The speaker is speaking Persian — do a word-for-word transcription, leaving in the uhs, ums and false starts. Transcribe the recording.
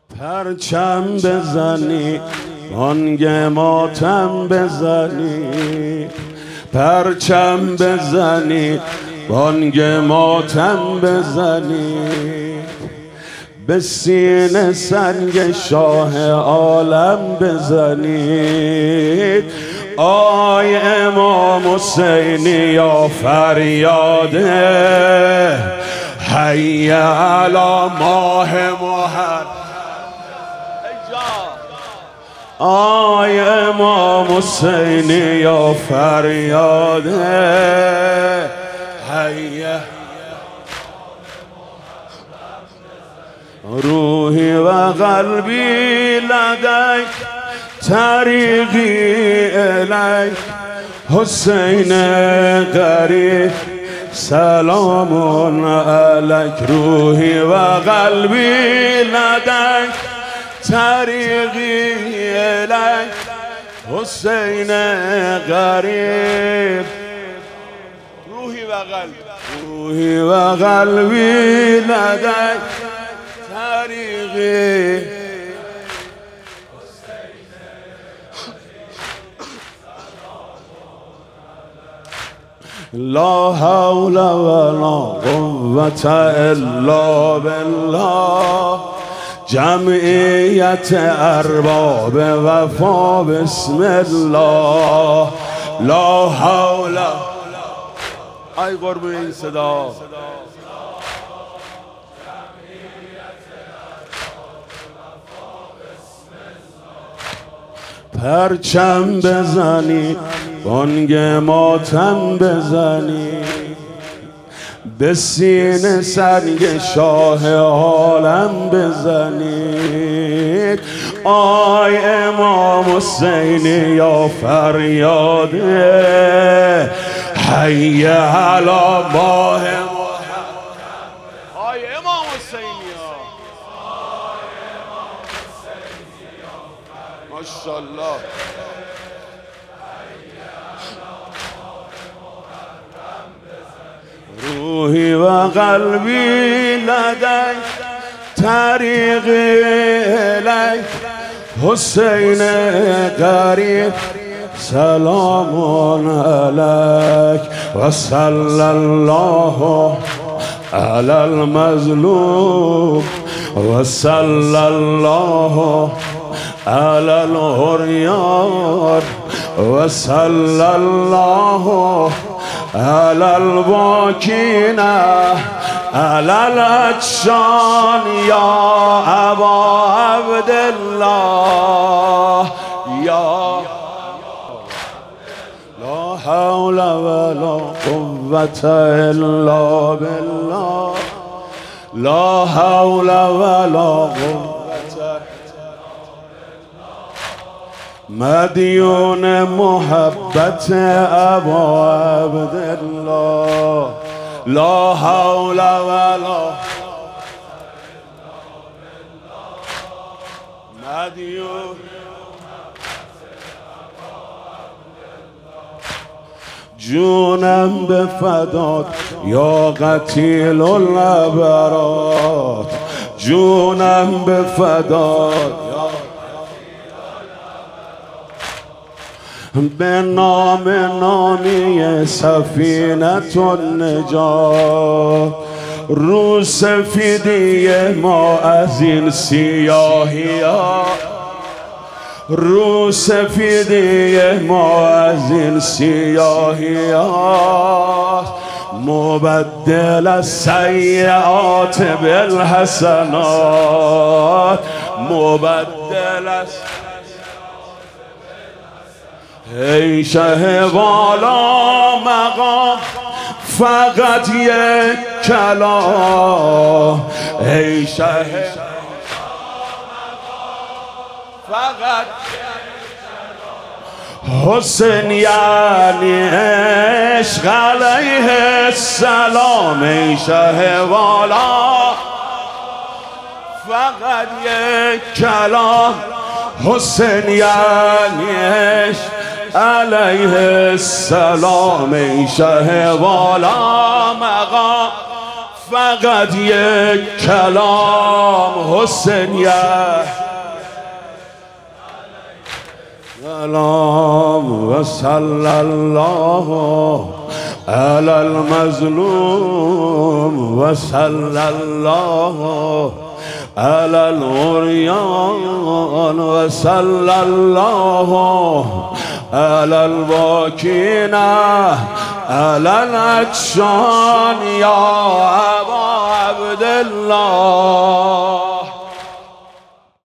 پرچم بزنی بانگ ماتم بزنی، پرچم بزنی بانگ ماتم بزنی، به سینه سنگ شاه عالم بزنید. آی امام حسینی یا فریاده، حی علی ماه محرم. آی امام حسینی یا فریاده، حی روحی و قلبی لدیک طریقی الیک، حسین غریب سلام علیک. روحی و قلبی لدیک طریقی الیک، حسین غریب. روحی و قلبی روحی و قلبی لدیک طریقی. لا حول ولا قوة الا بالله. جمعیت ارباب وفا بسم الله. لا حول. ای قربون این صدا. پرچم بزنی بانگ ماتم بزنی، به سینه سنگ شاه عالم بزنید. آی امام حسینی یا فریاده، حی علی ماه محرم. آی امام حسینی ماشاءالله. روحی و قلبی لدیک طریقی الیک، حسین غریب سلام علیک. و صلی الله علی المظلوم، و صلی الله علی العریان، و صلی الله علی الباکین علی العطشان یا ابا عبدالله. یا لا حول ولا قوة الا بالله. لا حول ولا قوة. مدیون محبت ابا عبدالله. لا حول ولا. مدیون جونم به فدات یا قتیل العبرات، جونم به فدات به نام نامی سفینة النجات. رو سفیدی ما از این سیاهی ها، رو سفیدی ما از این سیاهی ها، مبدل السیئات بالحسنات، مبدل از. ای شه والا مقام فقط یک کلام، ای شه فقط حسین یعنی عشق علیه السلام. ای شه والا فقط یک کلام، حسین یعنی عشق علیه السلام. ای شه والا مقام فقط یک کلام حسینیه سلام و صلی الله علی المظلوم و صلی الله علی العریان و صلی الله علی الباکین علی العطشان یا ابا عبدالله.